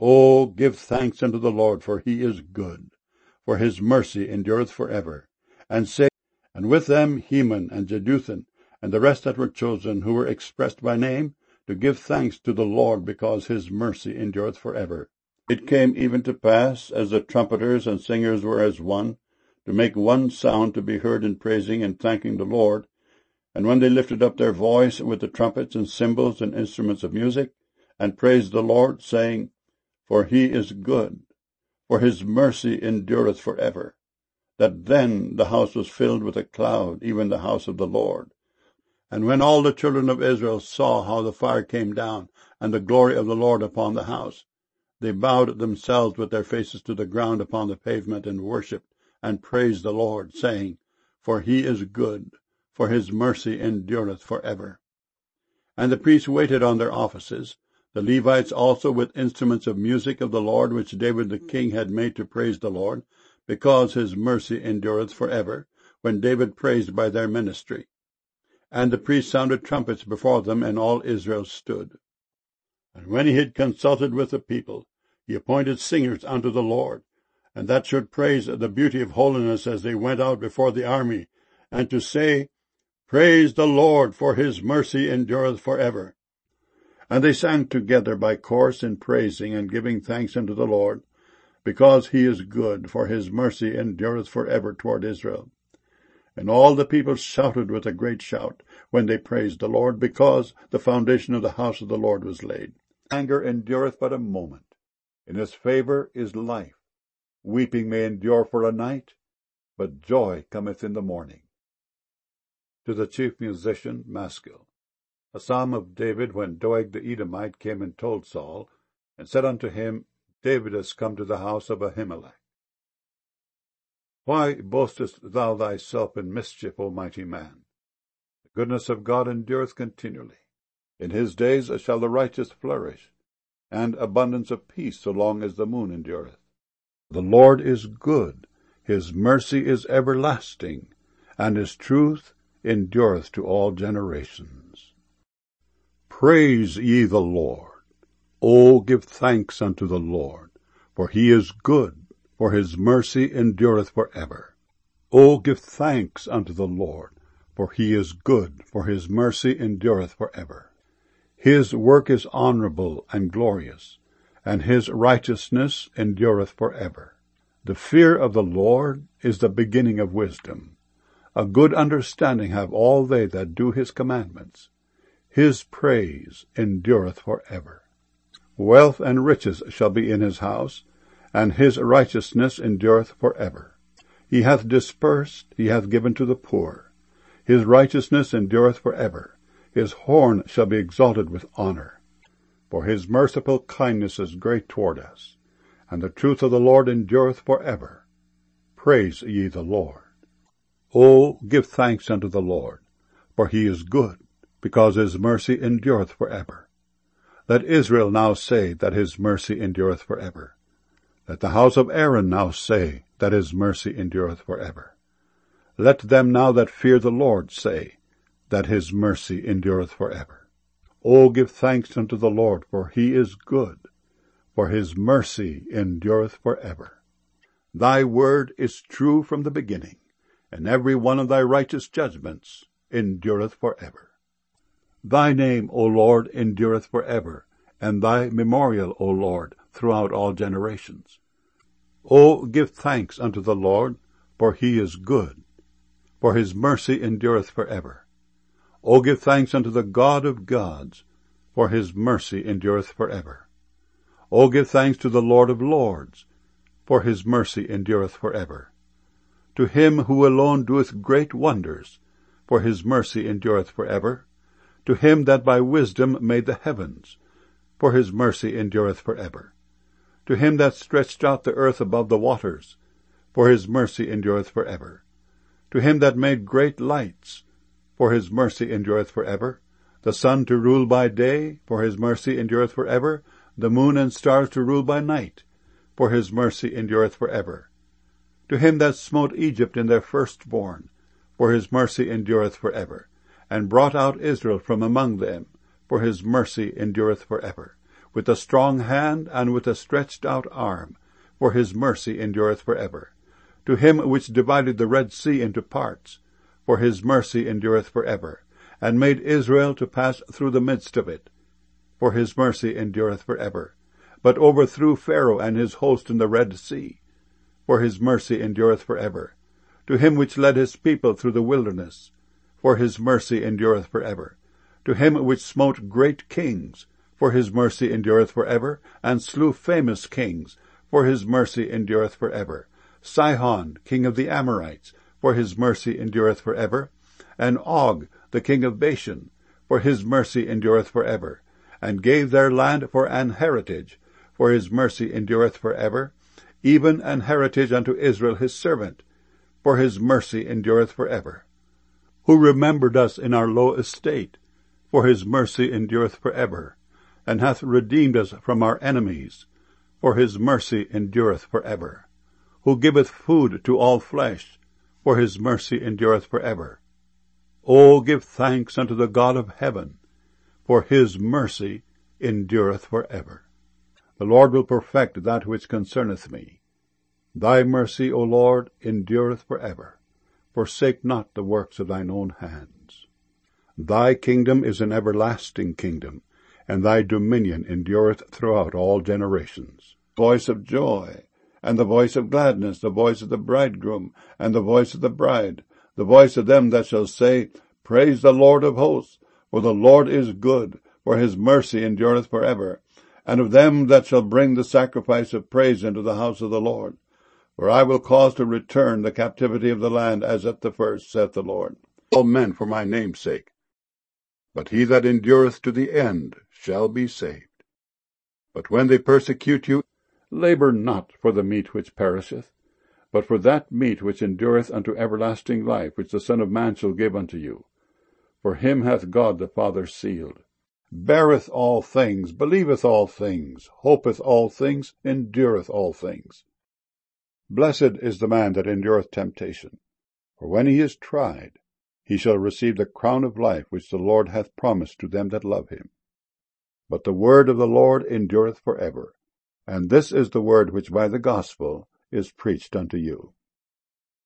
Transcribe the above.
O give thanks unto the Lord, for he is good, for his mercy endureth for ever. And say, and with them Heman and Jeduthun, and the rest that were chosen, who were expressed by name, to give thanks to the Lord, because his mercy endureth for ever. It came even to pass, as the trumpeters and singers were as one, to make one sound to be heard in praising and thanking the Lord, and when they lifted up their voice with the trumpets and cymbals and instruments of music, and praised the Lord, saying, For he is good, for his mercy endureth for ever. That then the house was filled with a cloud, even the house of the Lord. And when all the children of Israel saw how the fire came down, and the glory of the Lord upon the house, they bowed themselves with their faces to the ground upon the pavement, and worshipped, and praised the Lord, saying, For he is good, for his mercy endureth for ever. And the priests waited on their offices, the Levites also with instruments of music of the Lord, which David the king had made to praise the Lord, because his mercy endureth for ever, when David praised by their ministry. And the priests sounded trumpets before them, and all Israel stood. And when he had consulted with the people, he appointed singers unto the Lord, and that should praise the beauty of holiness as they went out before the army, and to say, Praise the Lord, for his mercy endureth for ever. And they sang together by course in praising and giving thanks unto the Lord, because he is good, for his mercy endureth for ever toward Israel. And all the people shouted with a great shout when they praised the Lord, because the foundation of the house of the Lord was laid. Anger endureth but a moment. In his favor is life. Weeping may endure for a night, but joy cometh in the morning. To the chief musician, Maskil. A psalm of David, when Doeg the Edomite came and told Saul, and said unto him, David is come to the house of Ahimelech. Why boastest thou thyself in mischief, O mighty man? The goodness of God endureth continually. In his days shall the righteous flourish, and abundance of peace so long as the moon endureth. The Lord is good, his mercy is everlasting, and his truth endureth to all generations. Praise ye the Lord. O give thanks unto the Lord, for he is good, for his mercy endureth for ever. O give thanks unto the Lord, for he is good, for his mercy endureth for ever. His work is honorable and glorious, and his righteousness endureth for ever. The fear of the Lord is the beginning of wisdom. A good understanding have all they that do his commandments. His praise endureth for ever. Wealth and riches shall be in his house, and his righteousness endureth for ever. He hath dispersed, he hath given to the poor. His righteousness endureth for ever. His horn shall be exalted with honor. For his merciful kindness is great toward us, and the truth of the Lord endureth for ever. Praise ye the Lord. O give thanks unto the Lord, for he is good, because his mercy endureth for ever. Let Israel now say that his mercy endureth for ever. Let the house of Aaron now say that his mercy endureth for ever. Let them now that fear the Lord say that his mercy endureth for ever. O give thanks unto the Lord, for he is good, for his mercy endureth for ever. Thy word is true from the beginning, and every one of thy righteous judgments endureth for ever. Thy name, O Lord, endureth for ever, and thy memorial, O Lord, throughout all generations. O give thanks unto the Lord, for he is good, for his mercy endureth for ever. O give thanks unto the God of gods, for his mercy endureth for ever. O give thanks to the Lord of lords, for his mercy endureth for ever. To him who alone doeth great wonders, for his mercy endureth for ever. To him that by wisdom made the heavens, for his mercy endureth for ever. To him that stretched out the earth above the waters, for his mercy endureth for ever. To him that made great lights, for his mercy endureth for ever. The sun to rule by day, for his mercy endureth for ever. The moon and stars to rule by night, for his mercy endureth for ever. To him that smote Egypt in their firstborn, for his mercy endureth for ever, and brought out Israel from among them, for his mercy endureth for ever, with a strong hand and with a stretched out arm, for his mercy endureth for ever. To him which divided the Red Sea into parts, for his mercy endureth for ever, and made Israel to pass through the midst of it, for his mercy endureth for ever, but overthrew Pharaoh and his host in the Red Sea, for his mercy endureth for ever. To him which led his people through the wilderness, for his mercy endureth for ever. To him which smote great kings, for his mercy endureth for ever, and slew famous kings, for his mercy endureth for ever. Sihon, king of the Amorites, for his mercy endureth for ever, and Og, the king of Bashan, for his mercy endureth for ever, and gave their land for an heritage, for his mercy endureth for ever, even an heritage unto Israel his servant, for his mercy endureth for ever. Who remembered us in our low estate, for his mercy endureth for ever, and hath redeemed us from our enemies, for his mercy endureth for ever. Who giveth food to all flesh, for his mercy endureth for ever. O give thanks unto the God of heaven, for his mercy endureth for ever. The Lord will perfect that which concerneth me. Thy mercy, O Lord, endureth for ever. Forsake not the works of thine own hands. Thy kingdom is an everlasting kingdom, and thy dominion endureth throughout all generations. Voice of joy, and the voice of gladness, the voice of the bridegroom, and the voice of the bride, the voice of them that shall say, Praise the Lord of hosts, for the Lord is good, for his mercy endureth for ever, and of them that shall bring the sacrifice of praise into the house of the Lord. For I will cause to return the captivity of the land as at the first, saith the Lord. All men for my name's sake. But he that endureth to the end shall be saved. But when they persecute you, labor not for the meat which perisheth, but for that meat which endureth unto everlasting life, which the Son of Man shall give unto you. For him hath God the Father sealed. Beareth all things, believeth all things, hopeth all things, endureth all things. Blessed is the man that endureth temptation, for when he is tried, he shall receive the crown of life which the Lord hath promised to them that love him. But the word of the Lord endureth for ever, and this is the word which by the gospel is preached unto you.